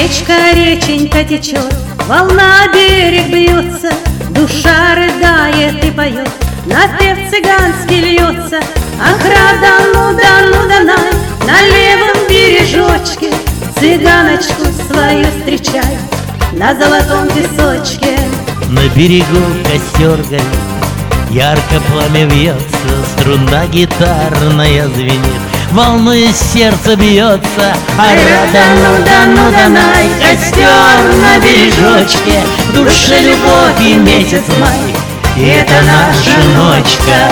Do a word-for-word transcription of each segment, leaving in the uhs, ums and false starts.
Речка, реченька течет, волна о берег бьется, душа рыдает и поет, напев цыганский льется. Ах, рада, ну да, ну да, най, на левом бережочке цыганочку свою встречай на золотом песочке. На берегу костер горит, ярко пламя вьется, струна гитарная звенит, волнуясь сердце бьется. Ай, рада, ну да, ну да, най, костер на бережочке, в душе любовь и месяц май, и это наша ночка.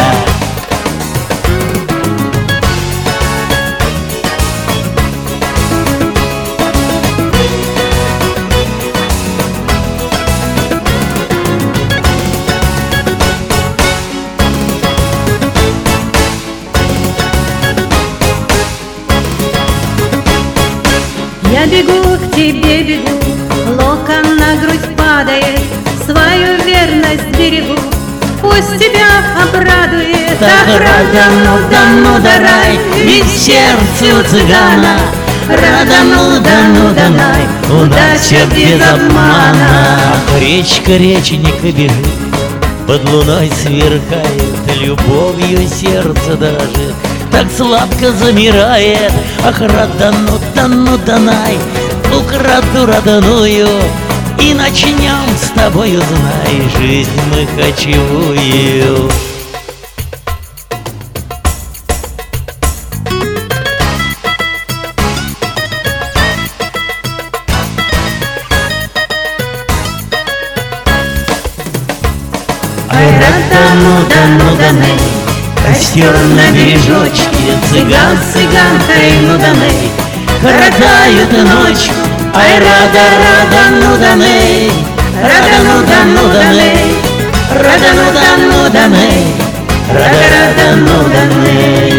Я бегу к тебе, бегу, локон на грудь падает, свою верность берегу, пусть тебя обрадует. Так рада, ну да, ну да, рай, ведь в сердце у цыгана рада, ну да, ну да, най, удача без обмана. Ах, речка, реченька бежит, под луной сверкает, любовью сердце дрожит, так сладко замирает. Ах, рада, ну да, ну да, най, украду родную, и начнем с тобою, знай, жизнь мы кочевую. Ай, рада, ну да, ну да, най, костер на бережочке, цыган с цыганкой, ну да, ней, коротают ночь. Ай, рада, рада, ну да, ней, рада, ну да, ну да, ней, рада, ну да, ну да, ней, рада, рада, ну да, ней.